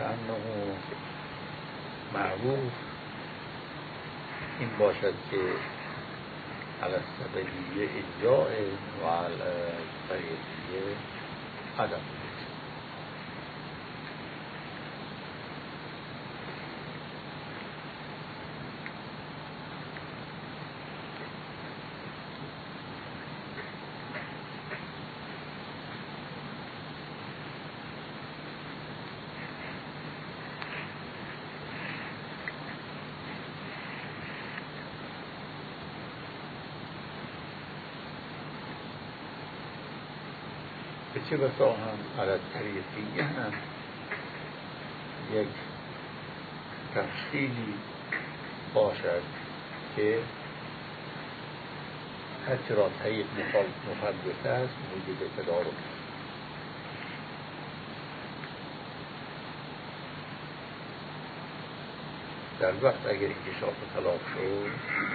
انه معروف این باشد که علی السببیه اجزاء و علی الطریقیه عدم. به چه بسا هم علی طریقیه هم یک تفصیلی باشد که هرچه را طریق مفرد است موجب تدارک. در وقت اگر انکشاف طلاق شد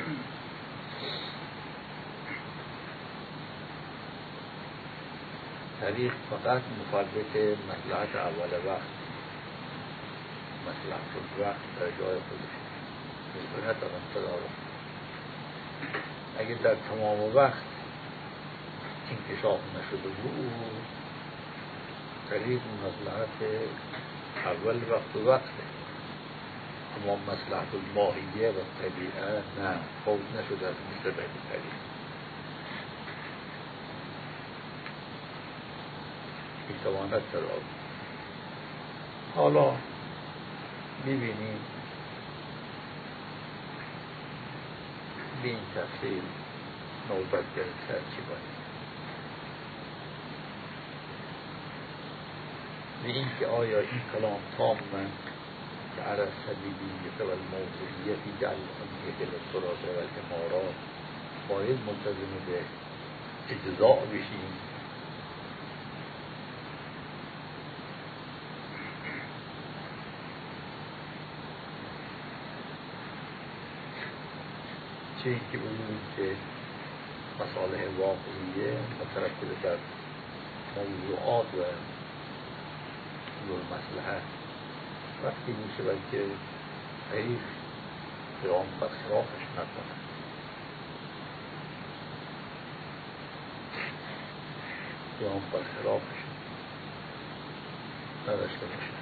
طریق فقط مفرد مصلحت اول وقت، مصلحت الوقت در جای خودش می‌کند تا تدارک. اگر در تمام وقت انکشاف نشده بود طریق مصلحت اول وقت و وقته، اما مصلحت الماهیه و طبیعه نه، فوت نشده از مثل به طریق. میتواند تدارک. حالا میبینیم به این تفصیل نوبت گرفتر چی باید به این که آیا این کلام تام من که علی السبیلیه و الموضوعیه فی جعل الحمیه للتراث و الامارات باید ملتزم به اجزاء بشیم، چه این که بگوییم که مصالح واقعیه مترتب بر موضوعات و مصلحت وقتی میشه که حیف قیام بر خلافش نکنه. قیام بر خلافش نداشته باشه.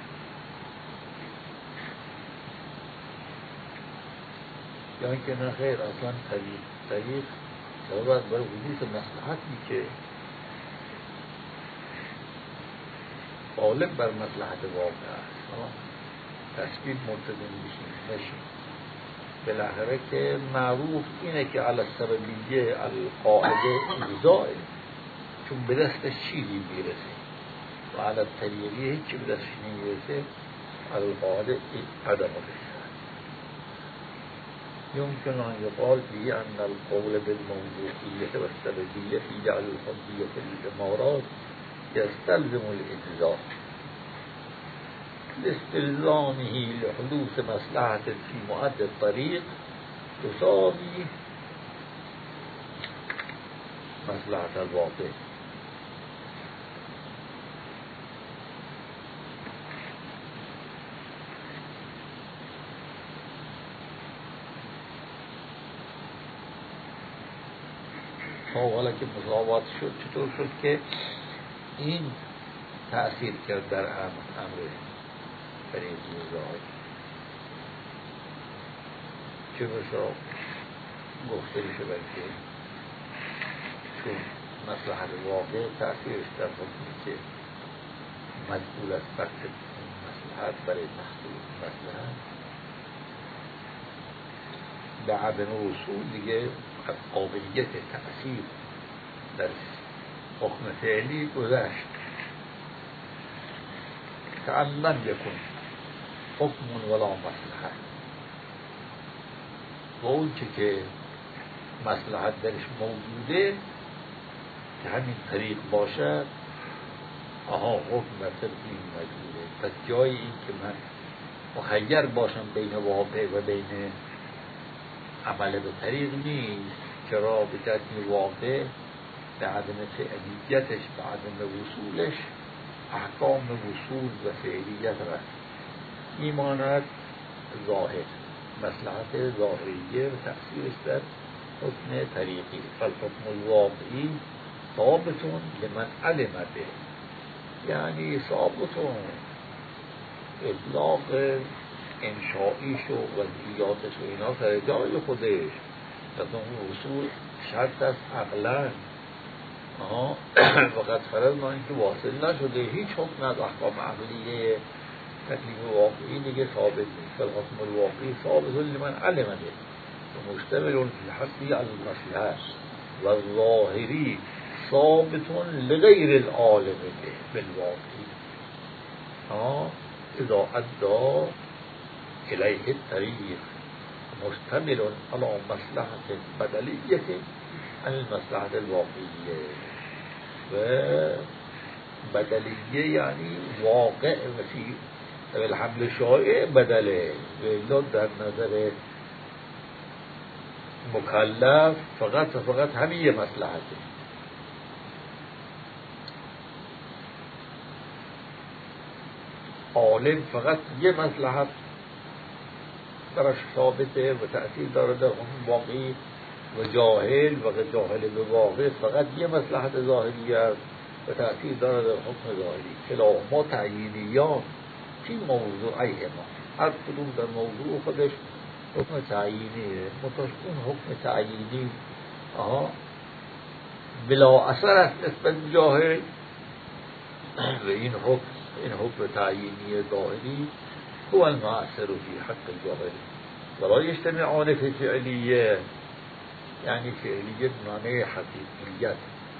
یا اینکه نه خیر اصلا طریق ضرورت برای وجود مصلحتی که غالب بر مصلحت واقع است تصویب ملتزم بشیم. بالاخره که معروف اینه که علی السببیه القاعده اجزاء، چون به دستش چیزی میرسه، و علی الطریقیه هیچی به دستش نمیرسه، علی القاعده عدم رسه. يمكن أن يقال بأن القول بالموضوعية والسببية في جعل الحجية في الإمارات يستلزم الإجزاء لاستلزامه لحدوث مصلحة في مؤد الطريق تساوي مصلحة الواقع. حالا که مساوات شد چطور شد که این تأثیر کرد در امر طریق اجزاء؟ چه بسا گفته میشه که چون مصلحت واقع تأثیرش در حکمی که مجبور است وقت مصلحت برای تحصیل مصلحت به عدم وصول دیگه از قابلیت تأثیر در حکم فعلی گذشت. تعلم یکن حکم ولا مصلحت، و اون که مصلحت درش موجوده که همین طریق باشد، حکم بر تبدیل موجوده. پس جای این که من مخیر باشم بین واقع و بین عمل به طریق نیست، چرا به جهت واقع به عدم فعلیتش، به عدم وصولش احکام وصول و فعلیت رست. میماند ظاهر، مصلحت ظاهریه و تأثیرش در حکم طریقی. فالحکم الواقعی ثابتون لمن علم به، یعنی ثابتون اطلاق انشائیش و وضعیاتش و اینا سر جای خودش، از اون اصول شرط است عقلا. وقت فرض ما اینکه واصل نشده هیچ حکم از احکام عقلیه تکلیف واقعی دیگه ثابت نیست. فالحکم الواقعی ثابت لمن علم به و مشتمل فی حقی علی المصلحه و ظاهری ثابت لغیر العالم به بالواقعی اذا ادى الیه الطریق مشتمل على مصلحة بدلیه عن المصلحة الواقعیه. و بدلیه یعنی واقع وفی الحمل شایع بدله و در نظر مکلف فقط و فقط همین یه مصلحته. عالم فقط یه مصلحت براش ثابته و تأثیر داره در حکم واقعی، و جاهل به واقع فقط یه مصلحت ظاهری است و تأثیر داره در حکم ظاهری. کلاهما تعیینیان فی موضوعیه ما، هر کدوم در موضوع خودش حکم تعیینیه. اون حکم تعیینی بلا اثر است نسبت جاهل، و این حکم تعیینی ظاهری هو المؤثر فی حق الجاهل ولا یجتمعان فی فعلیه، یعنی فعلیه معنی حقیقیت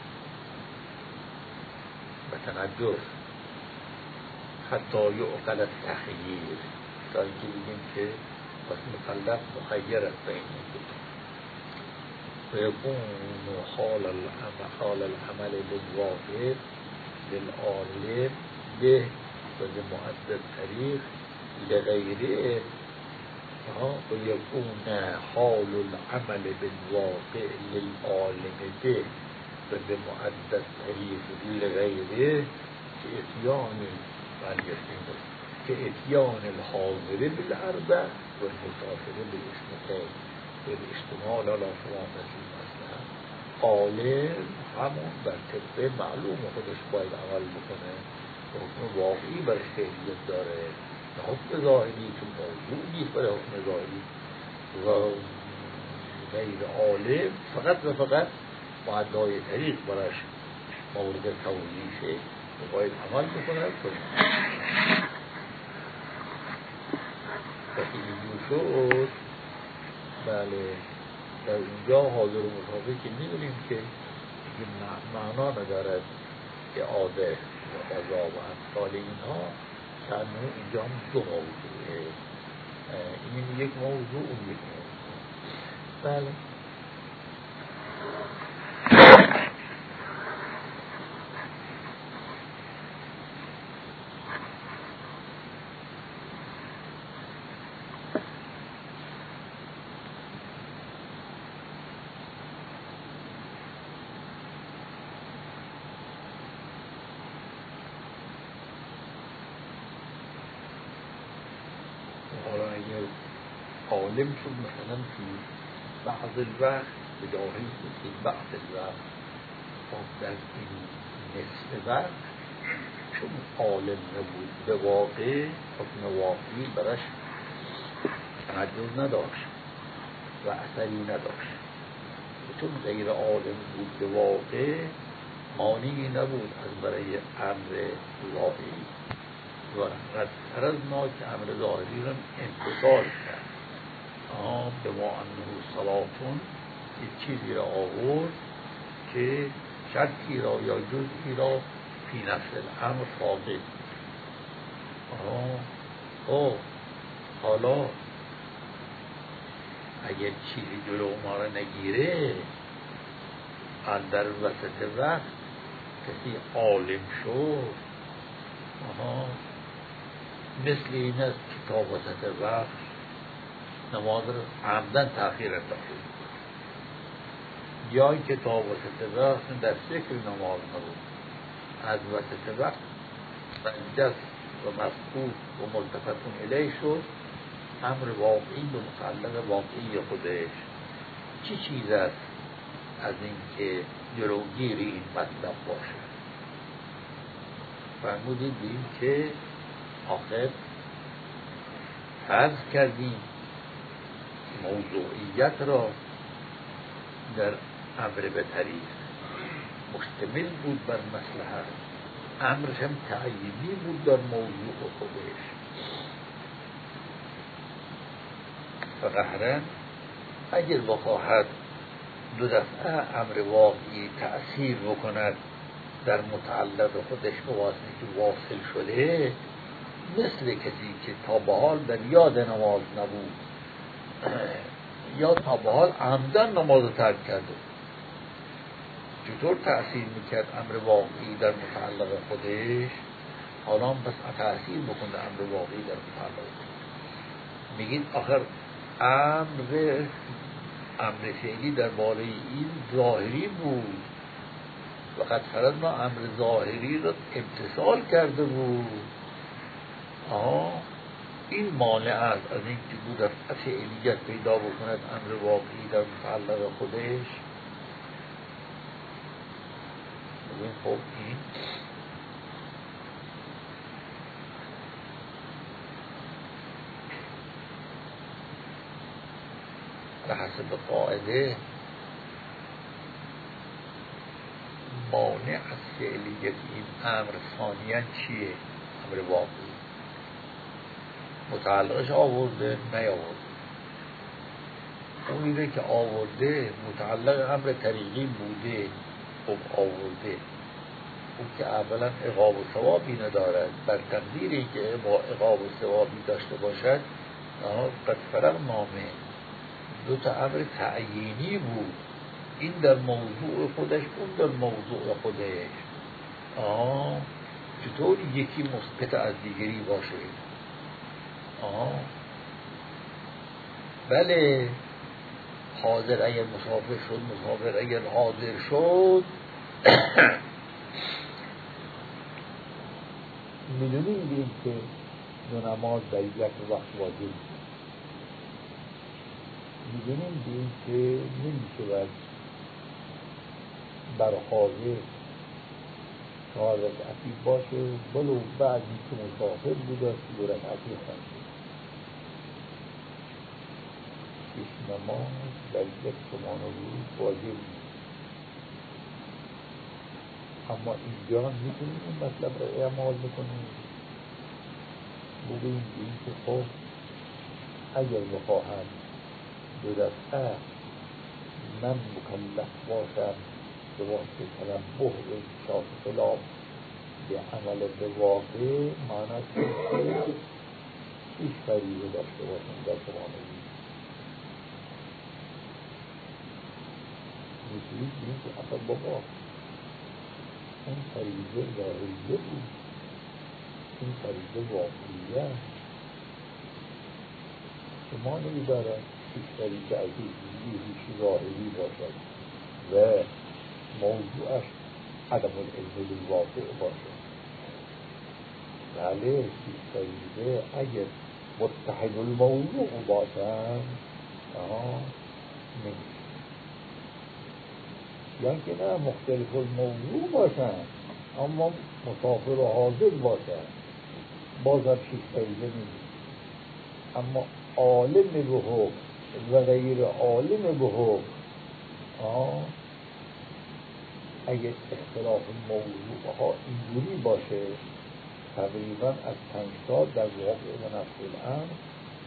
و تنجس حتی یعقل التخییر، تا اینکه بگیم که پس مکلف مخیر است بین این دو. و یکون حال العمل بالواقع للعالم به و لمؤدى الطریق لغیره، و یکون حال العمل بالواقع للعالم به و لمؤدى الطریق لغیره که اتیان الحاضر بالاربع و المسافر بالاثنتین بالاجتماع على فرامة المصلحة. عالم همون بر طبق معلوم خودش باید عمل بکنه، حکم واقعی برش فعلیت داره، حکم ظاهری که موضوع نیست برای حکم ظاهری، و غیر عالم فقط و فقط معدای طریق برش مورد توضیحه و باید عمل بکنه. وقتی اینجور شد، بله در اونجا حاضر و مسافر که میدونیم که معنا ندارد اعاده و قضا و امثال اینها، تنها اینجا هم دو موضوعه، این یک موضوع اون یک موضوع. بله عالم شد مثلا فی بعض الوقت به جاهل بود فی بعض الوقت، در این نصف وقت چون عالم نبود به واقع حکم واقعی برش تنجز نداشت و اثری نداشت، چون غیر عالم بود به واقع مانعی نبود از برای امر ظاهری و قدر از ما که امر ظاهری را امتثال کرد. به ما انه صلاتون یک چیزی را آورد که شرطی را یا جزئی را فی نفس الامر فاقد. حالا اگر چیزی جلو ما را نگیره، در وسط وقت کسی عالم شد، مثل این است که تا وسط وقت نماز رو عمدن تأخیر انداخته، یا اینکه تا وسط وقت در فکر نماز نبود، از وسط وقت دست و مفقود و ملتفتون الیه شد، امر واقعی به متعلق واقعی خودش چی چیز است از این که جلوگیری این مطلب باشه؟ فرمودید بیم که آخر فرض کردیم موضوعیت را در امر به طریق مشتمل بود بر مصلحت، امرش هم تعیینی بود در موضوع خودش. فقهرن اگر بخواهد دو دفعه امر واقعی تأثیر بکند در متعلق خودش به واسطه که واصل شده، مثل کسی که تا به حال در یاد نماز نبود یا تا به حال عمدن نماز ترک کرده، چطور تأثیر میکرد امر واقعی در متعلق خودش؟ حالا هم بس تأثیر بکنه امر واقعی در متعلق خودش. میگید آخر امر فعلی در باره این ظاهری بود، وقت فرضنا امر ظاهری را امتثال کرده بود. این مانع است از این که بود از فعلیت پیدا بکند امر واقعی در متعلق خودش. خب این به حسب قاعده مانع از فعلیت این امر ثانیاً چیه؟ امر واقعی متعلقش آورده نیاورده. اونیره که آورده متعلق امر طریقی بوده، خب آورده، اون که اولا عقاب و ثوابی ندارد، بر تقدیری که عقاب و ثوابی داشته باشد قد فرق نامه. دو تا امر تعیینی بود، این در موضوع خودش، اون در موضوع خودش. چطور یکی مسقط از دیگری باشه؟ بله حاضر اگر مسافر شد، مسافر اگر حاضر شد، میدونیم بیم که دو نماز در یک وقت واجب، میدونیم بیم که نمیشه باید بر حاضر چهار رکعتی باشه، ولو بعدی که مسافر بوده دو رکعتی خواهد. یک نماز در یک زمان روز واجب نیست، اما اینجا میتونیم این مطلب را اعمال بکنیم. بگوییم این که خب اگر بخواهم دو دفعه من مکلف باشم به واسطه تنبه به انکشاف خلاف به عمل به واقع، معنی که هیچ فریضه داشته باشم در زمان روز. میتونید بگید که اصلا بابا این فریضه ظاهریه بود، این فریضه واقعیه، شما نمیدارد هیچ فریضه از هیچ ظاهری باشد و موضوعش عدم العلم بالواقع باشد. بله هیچ فریضه اگر متحد الموضوع باشد نمیشه، یا که نه مختلف الموضوع باشد اما مسافر و حاضر باشد، باز هم هیچ فریضه نمیشه. اما عالم به حکم و غیر عالم به حکم، اگر اختلاف موضوع ها اینجوری باشه، تقریبا از 5 تا در واقع و نفس الامر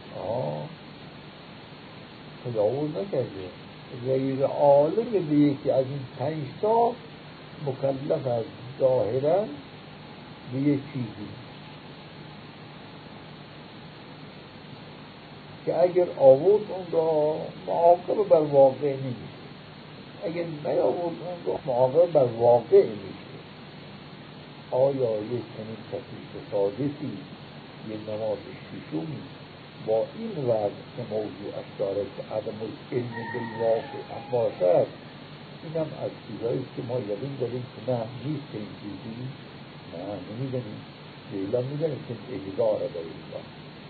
تجاوز نکرده، غیر عالم به یکی از این 5 تا مکلف از ظاهرا به یک چیزی که اگر آورد اون را معاقب بر واقع نمیشه، اگر نیاورد اون را معاقب بر واقع میشه. آیا یک چنین تکلیف سادسی یک نماز ششمی با این وضع که موضوعش داره که عدم العلم بالواقع باشد، اینم از چیزهایی که ما یقین داریم که نه نیست این چیزی، نه نمیدونیم. لیلا میدونه که اجزا را داره ایلا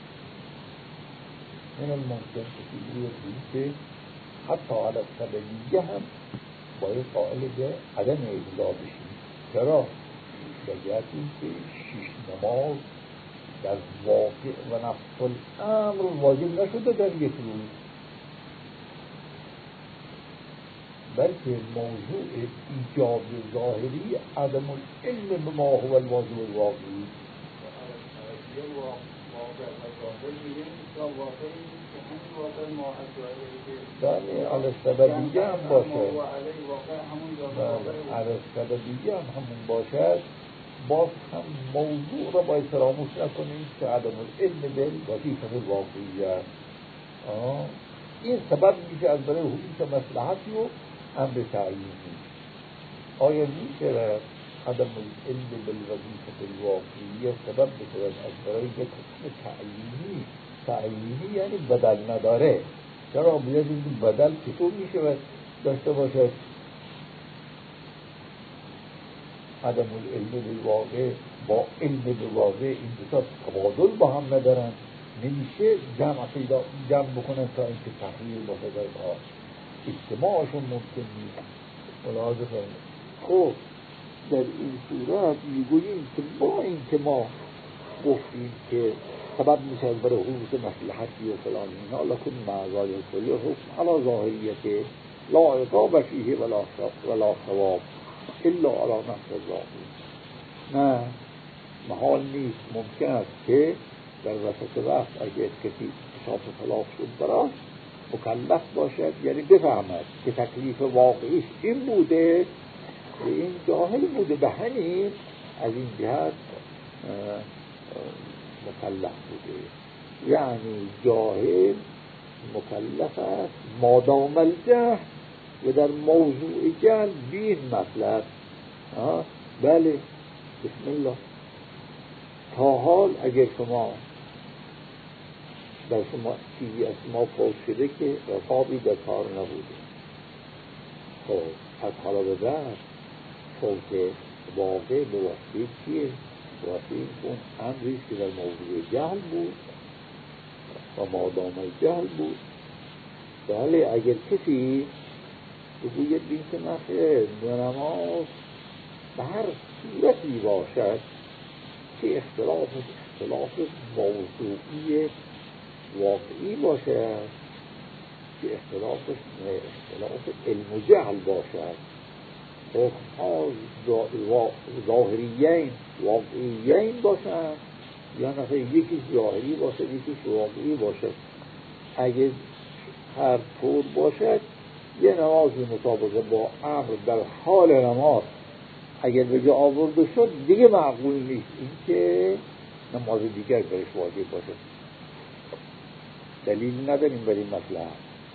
من الممکن که حتی علی سببیه هم باید قائل به عدم اجزا بشیم. چرا؟ بجهت این که 6 نماز در واقع و نفس الامر واجب نشده در یک روز، بلکه موضوع ایجاب ظاهری عدم العلم به ما هو الواجب الواقعی. بله علی سببیه هم باشه، علی سببیه هم همون باشد، باز هم موضوع را باید فراموش نکنیم که عدم العلم به وظیفه الواقعیه. این سبب میشه از برای حدوث مصلحتی و امر تعیینی. آیا میشه عدم العلم بالوظیفه الواقعیه سبب بشود از برای یک حکم تعیینی یعنی بدل نداره؟ چرا باید این بدل چطور میشه داشته باشه؟ عدم العلم بالواقع با علم بالواقع این دو تا تبادل با هم ندارن، نمیشه جمع بکنن تا اینکه تحلیل باشه در کار، اجتماعشون ممکن نیست. ملاحظه فرمایید. خب در این صورت میگوییم که با این که ما گفتیم که سبب میشه از برای حدوث مصلحتی و فلان اینا، لکن معذای کلی حکم علی ظاهریت لا عقاب فیه ولا ثواب الا علی نفس الواقع. نه محال نیست، ممکن است که در وسط وقت اگر کسی اکتشاف خلاف شد براش مکلف باشد، یعنی بفهمد که تکلیف واقعیش این بوده و این جاهل بوده، به همین از این جهت مکلف بوده. یعنی جاهل مکلف است مادام الجهل و در موضوع جهل بین مطلب. بله بسم الله. تا حال اگر شما در شما چیزی از ما فوت شده که رقابی در کار نبوده، خب از حالا به بعد فوت واقع به واسطه چیه؟ واسطه اون امریست که در موضوع جهل بود و مادام جهل بود. بله اگر کسی بگوید بین که نخیر نماز به هر صورتی باشد که اختلاف موضوعی واقعی باشد، که اختلاف علم و جهل باشد، حکم‌ها ظاهریین واقعیین باشد، یا نخیر یکی ظاهری باشد یکی واقعی باشد. اگر هر طور باشد یه نماز مطابقه با امر در حال نماز اگر به جا آورده شد دیگه معقول نیست این که نماز دیگر برش واجب باشه. دلیل نداریم بر این مطلب.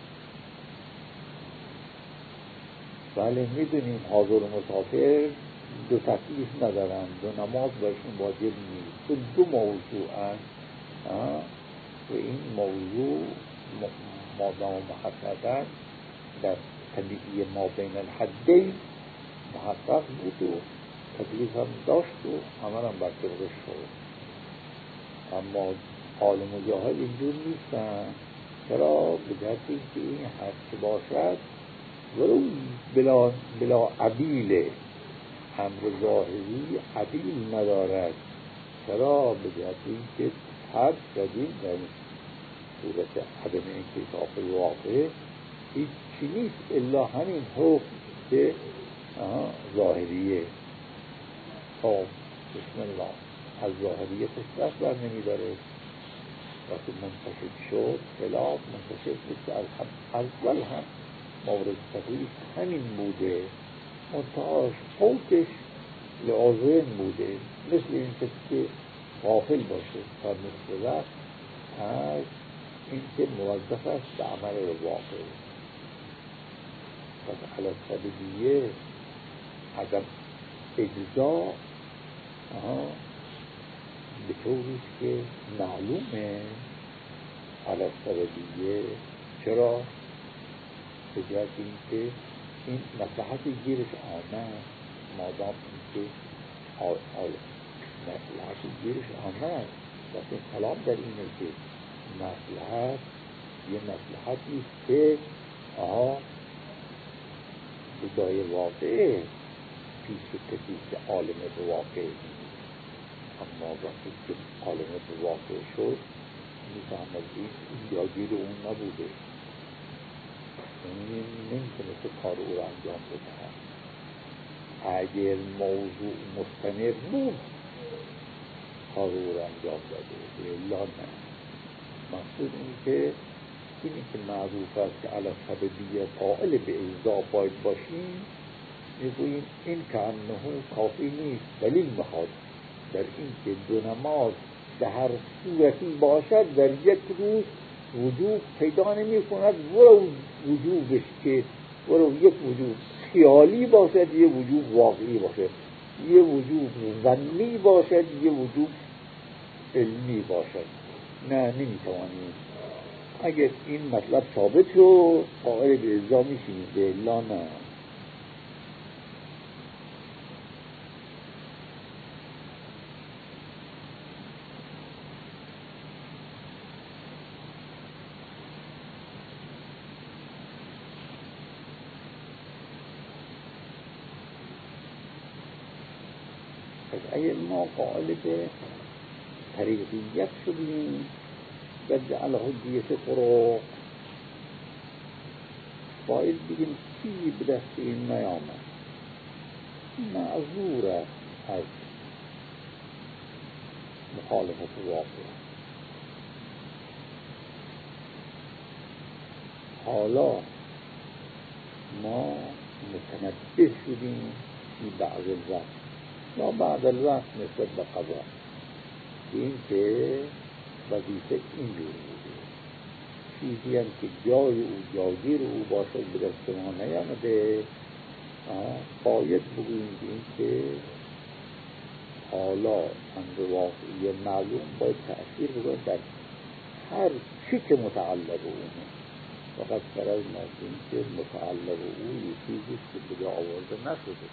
بله میدونیم حاضر و مسافر دو تکلیف ندارن، دو نماز برشون واجب نیست، تو دو موضوع هست و این موضوع مادام محققا در طبیعی ما بین الحدین محقق بود و تکلیف هم داشت و همه هم برطبقش شد. اما عالم و جاهل اینجور نیستن. چرا؟ به جهت اینکه این هر چه باشد ولو بلا عبیل، امر ظاهری عبیل ندارد. چرا؟ به جهت اینکه حد شدیم در صورت عدم انکشاف الواقع هیچ چی نیست الا همین حکم که ظاهریه. خب بسم الله. از ظاهریه دست بر نمی داره. وقتی منتشر شد خلاف منتشر شد که اول هم مورد تکلیف همین بوده، منتهاش فوتش لعظم بوده، مثل این که غافل باشه تا نصف وقت از این که موظف است به عمل واقع. پس علی سببیه عدم اجزا به طوریست که معلومه علی سببیه. چرا؟ به جهت این که این مصلحت گیرش آمد، مادام این که مصلحت گیرش آمد. وقتی کلام در اینه که مصلحت یه مصلحتی است که به جای واقع پیش کسی که عالم به واقع نیست، اما وقتی که عالم به واقع شد میفهمد این یادگیر اون نبوده، این نمیتونه که کار او را انجام بدهد. اگر موضوع مستمر بود کار او را انجام داده، الا نه. مقصود این که اینی که معروف است که علی سببیه قائل به اجزا باید باشیم، میگوییم این که انه کافی نیست، دلیل میخواد در این که دو نماز به هر صورتی باشد در یک روز وجوب پیدا نمی کند، ولو وجوبش که ولو یک وجوب خیالی باشد، یه وجوب واقعی باشد، یه وجوب ظنی باشد، یه وجوب علمی باشد. نه، نمیتوانیم. اگر این مطلب ثابت شد قائل به اجزا میشیم، الا نه. اگر ما قائل به طریقیت شدیم و جعل حجیت فروغ، باید بگیم چیزی به دست این نیامد، معذور از مخالفت واقع. حالا ما متنبه شدیم فی بعض الوقت یا بعد الوقت نسبت به قضا، این که وظیفه اینجور بوده، چیزی هم که جای او جاگیر او باشد به دست ما نیامده، باید بگوییم این که حالا امر واقعی معلوم باید تأثیر بگوید در هر چی که متعلق اونه. فقط فرض نکنیم که متعلق او یه چیزی که به جا آورده نشده.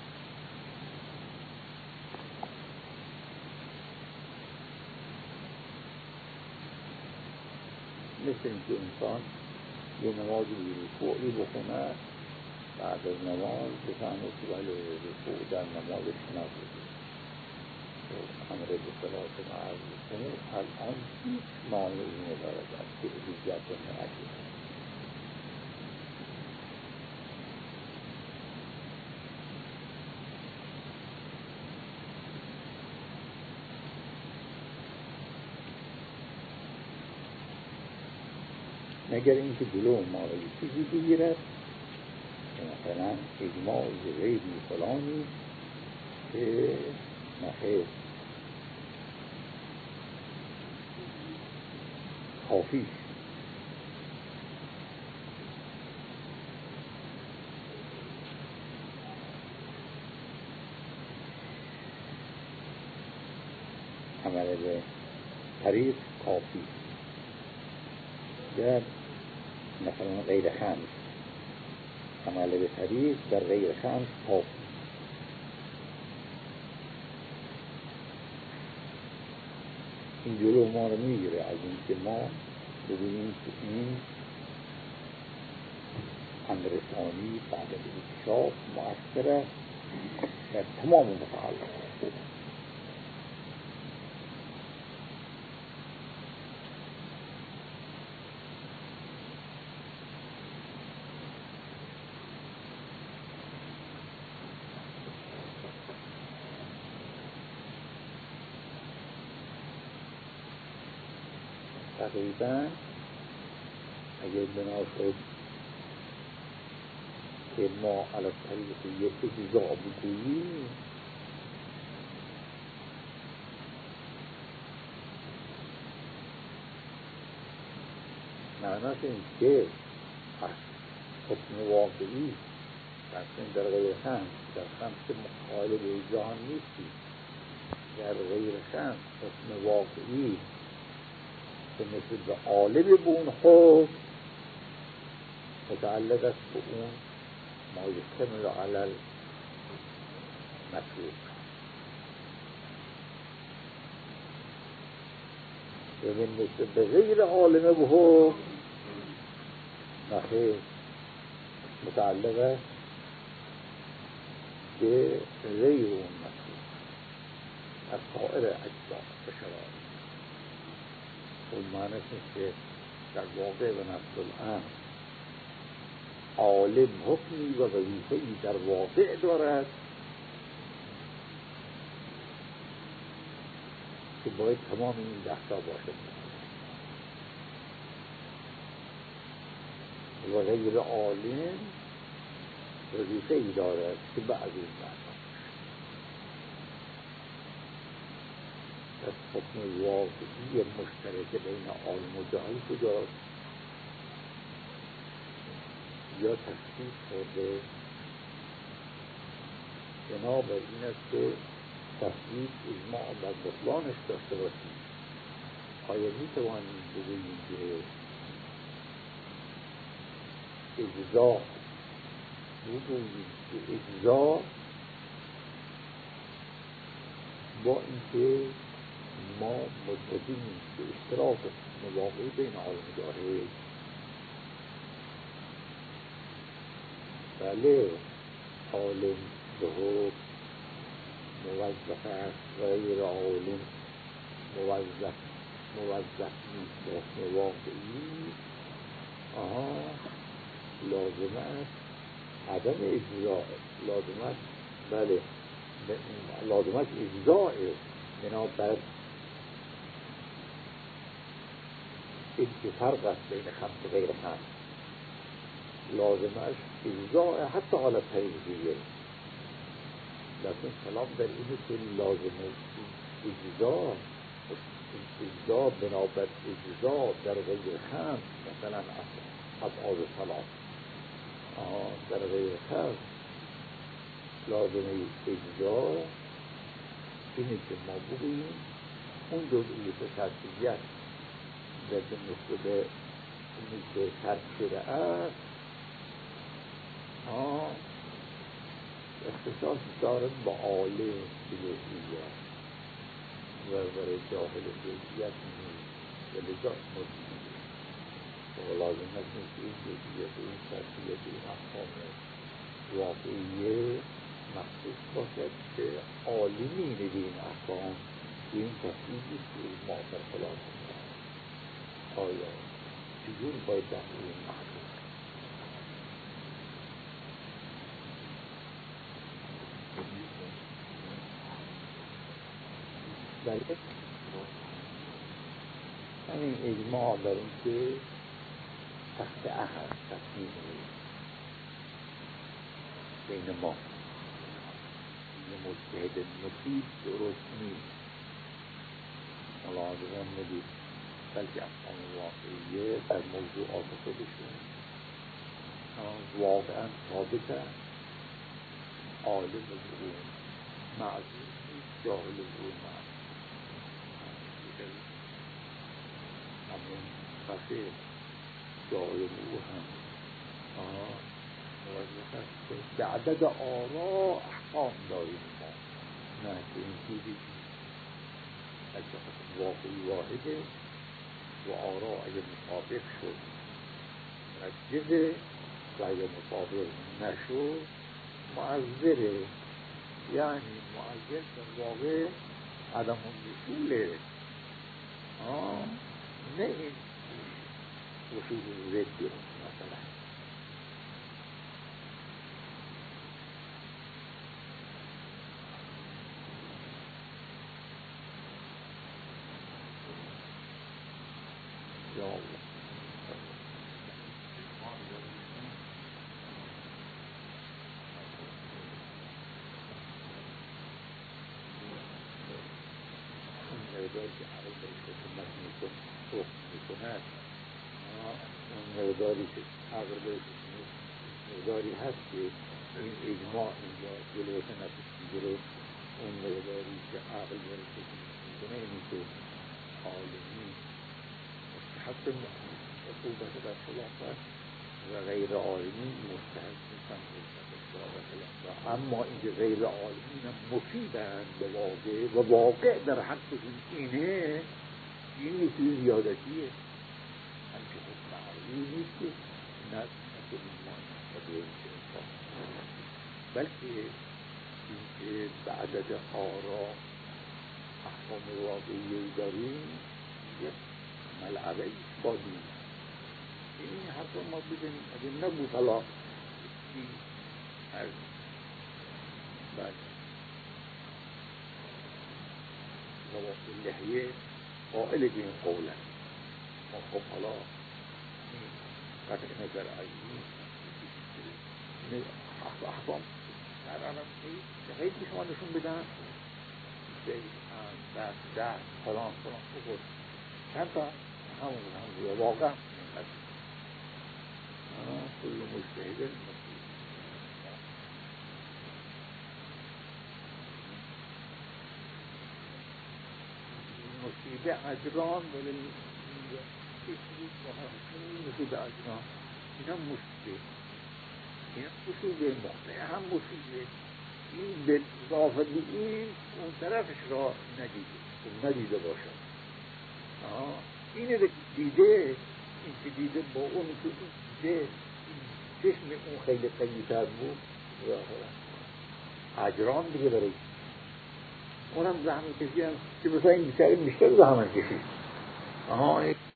مثل اینکه انسان یه نماز رکوعی بخونه، بعد از نماز بفهمه که ولی رکوع در نمازش نبوده، امر به صلاة معرض بکنه، الان هیچ مانعی ندارد از که حجت نعجه. مگر اینکه جلو ما را چیزی بگیرد که مثلا اجماع غیری فلانی که نخیر کافی عمل به طریق کافی در مثلا غیر خمس، عمل به طریق در غیر خمس کافی. این جلو ما رو میگیره از این که ما ببینیم که این امر ثانی بعد از اکتشاف مؤثر است در تمام متعلق. تقریبا اگر بنا شد که ما علی طریق یک اجزا بگوییم، معناش این که حکم واقعی در غیر خمس، در خمس مقابل به اجزا هم نیستی، در غیر خمس حکم واقعی که مثل به عالم به اون حکم متعلق است به اون ما یشتمل علی المطلوب. بالنسبه به غیر عالم به حکم نخیر، متعلق است به غیر اون مسئول از سایر اجزا و شرایط. اون معنی است که در واقع و نفس الامر عالم حکمی و وظیفه‌ای در واقع دارد که باید تمام این دستا باشد و غیر عالم وظیفه‌ای دارد که بعد این دستا از حکم واقعی مشترک بین عالم و جاهل کجاست؟ یا تفسیر شده بنابر این است که تفسیر اجماع بر بطلانش داشته باشیم. آیا می توانیم بگوییم که اجزا با اینکه ما متفقیم که اشتراک مواقعی بین عالم جاهل بله عالم به حکم موظف است و غیر عالم موظف نیست به حکم واقعی لازم است عدم اجزاء لازم است بله لازم است اجزاء بنابر این که فرق است بین خمس و غیر خمس لازم است اجزاء حتی حالت تجزیه لیکن کلام در اینه که لازم اجزا بنابر اجزا در غیر خمس مثلا ابعاد صلاة در غیر خمس لازم اجزا اینه که ما بگوییم اون جزئیات ترکیبیت در بالنسبه به اونی که ترک شده است اختصاص دارد با عالم جزئیات و برای جاهل جزئیات نیست و لذا مجموعی و لازم است که این جزئیات و این ترکیبیت این احکام واقعیه مخصوص باشد به عالمین این احکام و این تفصیلی که ما در خلاف آیا چجور باید در این محکوم بله همین اجماع بر این که تخت احد تصمیم بین ما مجتهد مصیب درست نیست ملاحظه ندید بلکه احکام واقعیه در موضوعات خودشون واقعا ثابت است عالم اون معذور نیست جاهل اون معذور همون فقه جاهل او هم موظف است که به عدد آرا احکام داریم ما نه که این چیزی از جهت واقعی واحده و آرا اگه مطابق شد مجزه و اگه مطابق نشد معذره یعنی معذر در واقع عدم الوصوله نه این وصول ضد مثلا یا الله مقداری که عقل بهش خدمت میکند اون مقداری که عقل بهش مقداری هست که این اجماع اینجا جلوش نفس میگیره اون مقداری که عقل بهش خدمت میکنه اینی که عالمی مستحق عقوبت در خلاف است و غیر عالمی مستحق نیستن در خلاف. اما اینکه غیر عالمین هم مفیدند به واقع و واقع در حقشون اینه این یه چیز زیادتیه، همچه خود معروضی نیست که نه ایمان و به انسان، بلکه اینکه به عدد آرا احکام واقعی داریم یه ملعبه با دین. این حرف ما بزنیم اگه نبود حالا از بعد نواقع لحیه قائل به این قوله ما خب حالا قطع نظر عیدی احکام در عالم خیلی که شما نشون بدن در فلان بگود چند تا همون واقع كل مجتهد مصیبه اجران ولی مصیبه اجران این هم مصیبه، این مصیبه مقطعه هم مصیبه. این به اضافه این اون طرفش را ندیده باشد. اینه که دیده، این که دیده با اون که دیده چشم اون خیلی قوی‌تر بود اجرام دیگه برای اونم زحمت کشی هم که مثلا این بیشتر زحمت کشید.